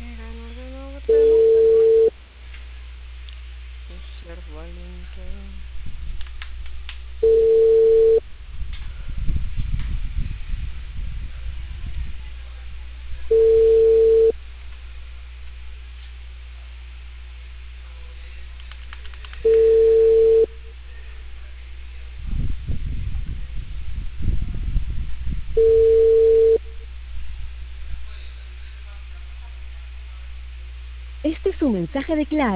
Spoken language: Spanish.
Ser valiente. Este es un mensaje de Claro.